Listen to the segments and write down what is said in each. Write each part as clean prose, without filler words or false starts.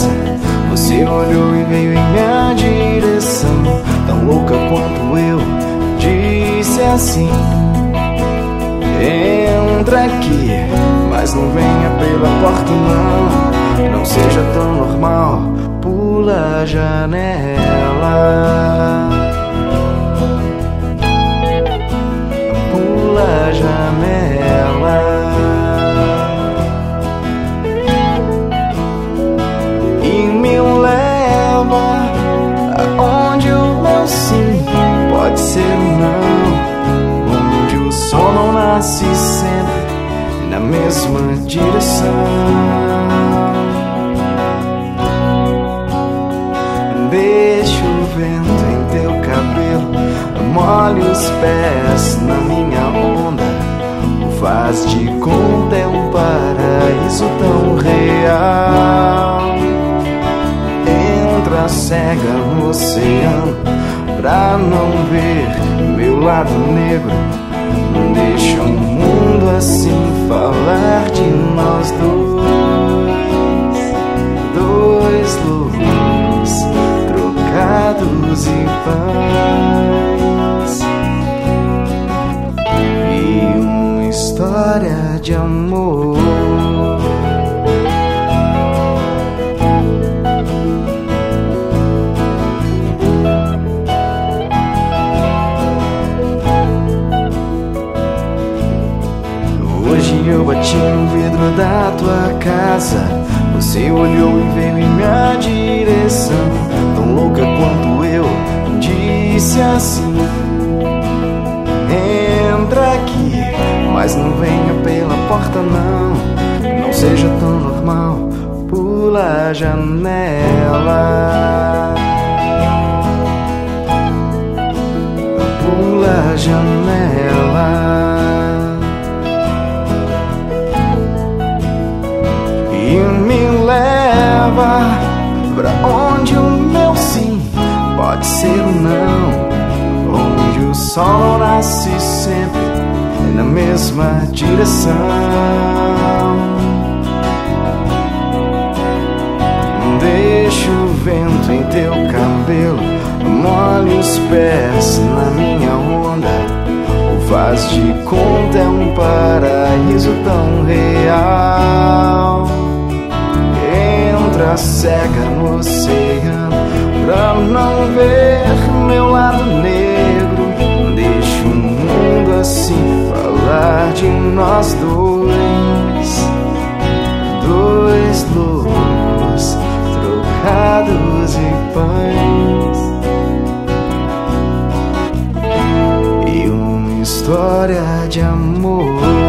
casa, você olhou e veio em minha direção, tão louca quanto eu, disse assim: entra aqui, mas não venha pela porta não, não seja tão normal, pula a janela. Pula a janela. E me leva aonde o meu sim pode ser um não, onde o sol não nasce sempre na mesma direção. Deixa o vento em teu cabelo, molhe os pés na minha onda, o faz de conta é um paraíso tão real. Entra cega no oceano pra não ver meu lado negro, deixa o mundo assim falar de nós dois loucos, trocados em paz, e uma história de amor. Hoje eu bati no vidro da tua casa, você olhou e veio em minha direção, tão louca quanto eu, disse assim: entra aqui, mas não venha pela porta não, não seja tão normal, pula a janela. Pula a janela. E me leva pra onde o meu sim pode ser um não, onde o sol não nasce sempre na mesma direção. Deixa o vento em teu cabelo, molhe os pés na minha onda, o faz de conta é um paraíso tão real. Entra cega no oceano pra não ver meu lado negro, deixa o mundo assim falar de nós dois loucos, trocados em paz, e uma história de amor.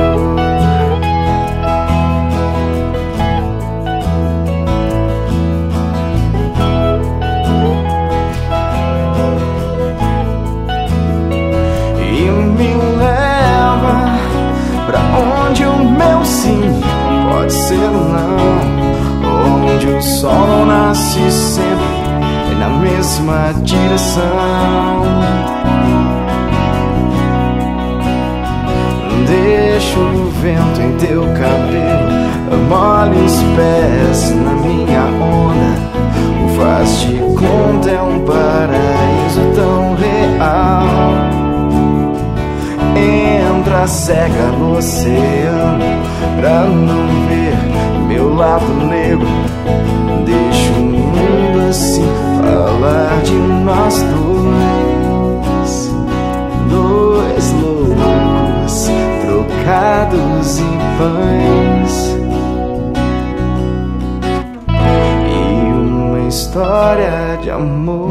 Onde o meu sim pode ser um não, onde o sol não nasce sempre na mesma direção. Deixa o vento em teu cabelo, molhe os pés na minha onda, o faz de conta é um paraíso tão real. Entra cega no oceano pra não ver meu lado negro, deixa o mundo assim falar de nós dois loucos, trocados em paz, e uma história de amor.